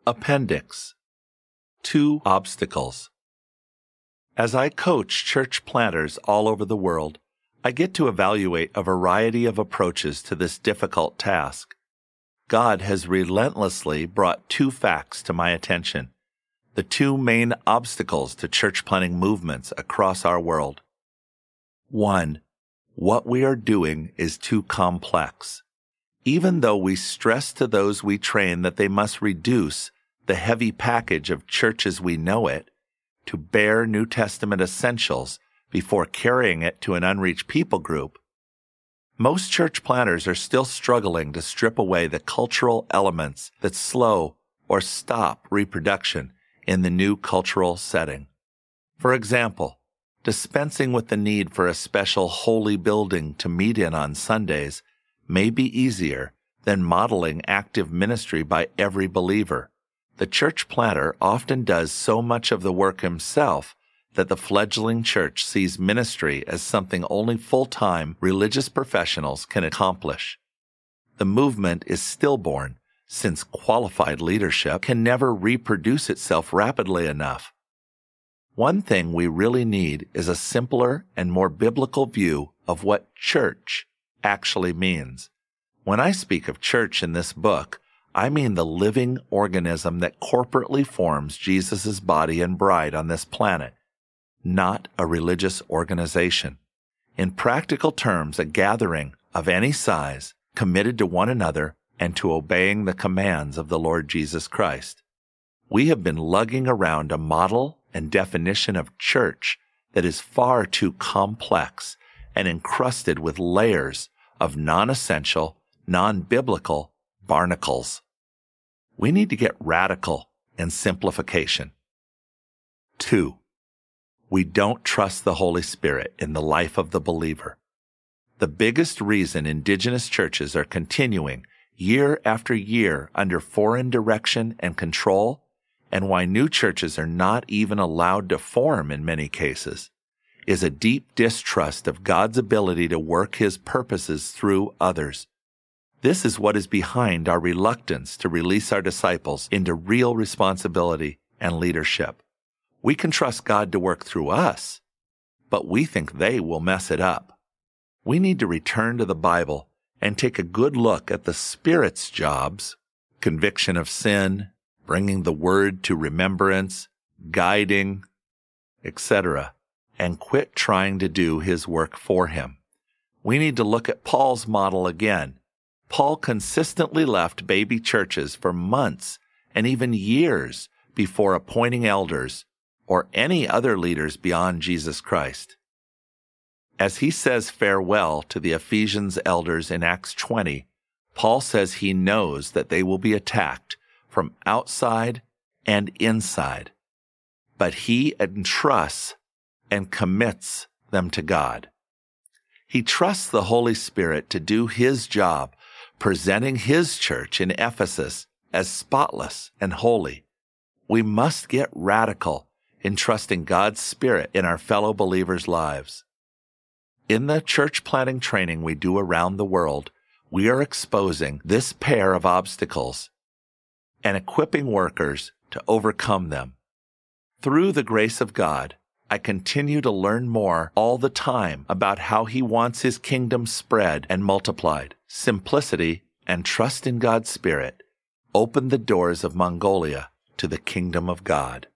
Appendix 2 Obstacles. As I coach church planters all over the world, I get to evaluate a variety of approaches to this difficult task. God has relentlessly brought two facts to my attention, the two main obstacles to church planting movements across our world. 1. What we are doing is too complex. Even though we stress to those we train that they must reduce the heavy package of church as we know it to bare New Testament essentials before carrying it to an unreached people group, most church planters are still struggling to strip away the cultural elements that slow or stop reproduction in the new cultural setting. For example, dispensing with the need for a special holy building to meet in on Sundays may be easier than modeling active ministry by every believer. The church planter often does so much of the work himself that the fledgling church sees ministry as something only full-time religious professionals can accomplish. The movement is stillborn, since qualified leadership can never reproduce itself rapidly enough. One thing we really need is a simpler and more biblical view of what church actually means. When I speak of church in this book, I mean the living organism that corporately forms Jesus' body and bride on this planet, not a religious organization. In practical terms, a gathering of any size committed to one another and to obeying the commands of the Lord Jesus Christ. We have been lugging around a model and definition of church that is far too complex and encrusted with layers of non-essential, non-biblical barnacles. We need to get radical in simplification. 2. We don't trust the Holy Spirit in the life of the believer. The biggest reason indigenous churches are continuing year after year under foreign direction and control, and why new churches are not even allowed to form in many cases, is a deep distrust of God's ability to work His purposes through others. This is what is behind our reluctance to release our disciples into real responsibility and leadership. We can trust God to work through us, but we think they will mess it up. We need to return to the Bible and take a good look at the Spirit's jobs, conviction of sin, bringing the Word to remembrance, guiding, etc., and quit trying to do His work for Him. We need to look at Paul's model again. Paul consistently left baby churches for months and even years before appointing elders or any other leaders beyond Jesus Christ. As he says farewell to the Ephesians elders in Acts 20, Paul says he knows that they will be attacked from outside and inside, but he entrusts and commits them to God. He trusts the Holy Spirit to do His job, presenting His church in Ephesus as spotless and holy. We must get radical in trusting God's Spirit in our fellow believers' lives. In the church planting training we do around the world, we are exposing this pair of obstacles and equipping workers to overcome them. Through the grace of God, I continue to learn more all the time about how He wants His kingdom spread and multiplied. Simplicity and trust in God's Spirit open the doors of Mongolia to the kingdom of God.